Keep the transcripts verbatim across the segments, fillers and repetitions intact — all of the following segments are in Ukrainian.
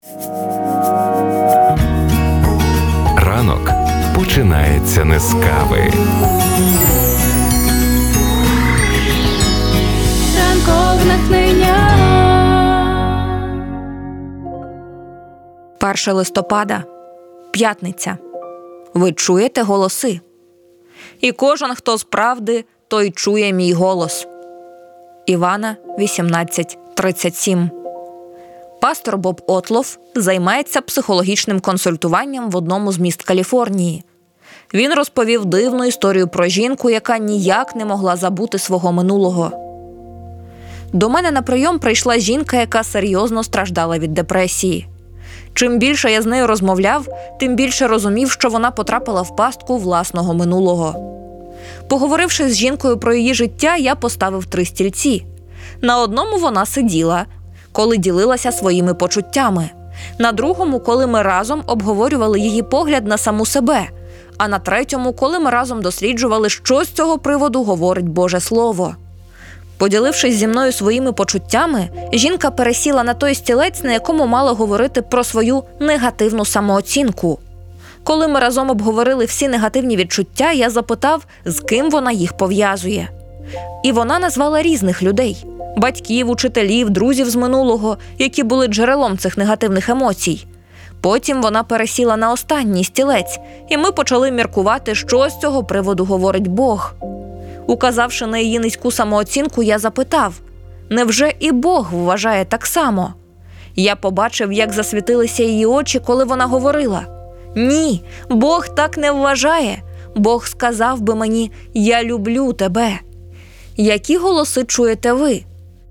Ранок починається не з кави. Ранкове натхнення. перше листопада. П'ятниця. Ви чуєте голоси? І кожен, хто з правди, той чує мій голос. Івана вісімнадцять тридцять сім. Пастор Боб Отлов займається психологічним консультуванням в одному з міст Каліфорнії. Він розповів дивну історію про жінку, яка ніяк не могла забути свого минулого. До мене на прийом прийшла жінка, яка серйозно страждала від депресії. Чим більше я з нею розмовляв, тим більше розумів, що вона потрапила в пастку власного минулого. Поговоривши з жінкою про її життя, я поставив три стільці. На одному вона сиділа, коли ділилася своїми почуттями. На другому, коли ми разом обговорювали її погляд на саму себе. А на третьому, коли ми разом досліджували, що з цього приводу говорить Боже Слово. Поділившись зі мною своїми почуттями, жінка пересіла на той стілець, на якому мала говорити про свою негативну самооцінку. Коли ми разом обговорили всі негативні відчуття, я запитав, з ким вона їх пов'язує. І вона назвала різних людей – батьків, учителів, друзів з минулого, які були джерелом цих негативних емоцій. Потім вона пересіла на останній стілець, і ми почали міркувати, що з цього приводу говорить Бог. Указавши на її низьку самооцінку, я запитав, невже і Бог вважає так само? Я побачив, як засвітилися її очі, коли вона говорила. Ні, Бог так не вважає. Бог сказав би мені, я люблю тебе. Які голоси чуєте ви?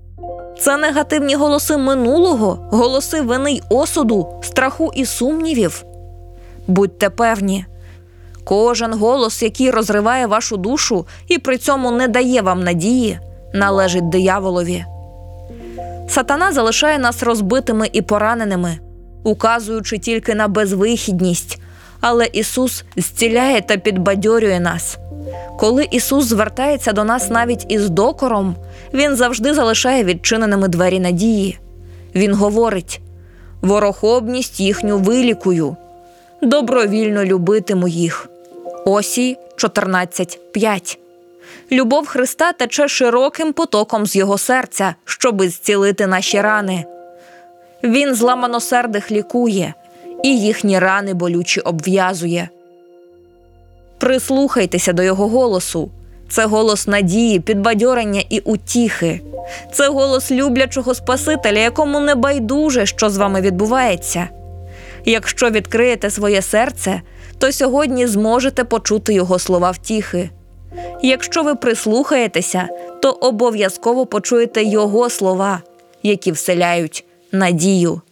Це негативні голоси минулого, голоси вини й осуду, страху і сумнівів? Будьте певні, кожен голос, який розриває вашу душу і при цьому не дає вам надії, належить дияволові. Сатана залишає нас розбитими і пораненими, указуючи тільки на безвихідність, але Ісус зціляє та підбадьорює нас. Коли Ісус звертається до нас навіть із докором, Він завжди залишає відчиненими двері надії. Він говорить: «Ворохобність їхню вилікую, добровільно любитиму їх». Осій чотирнадцять п'ять. Любов Христа тече широким потоком з Його серця, щоби зцілити наші рани. Він зламаносердих лікує, і їхні рани болючі обв'язує. Прислухайтеся до Його голосу. Це голос надії, підбадьорення і утіхи. Це голос люблячого Спасителя, якому не байдуже, що з вами відбувається. Якщо відкриєте своє серце, то сьогодні зможете почути Його слова втіхи. Якщо ви прислухаєтеся, то обов'язково почуєте Його слова, які вселяють надію.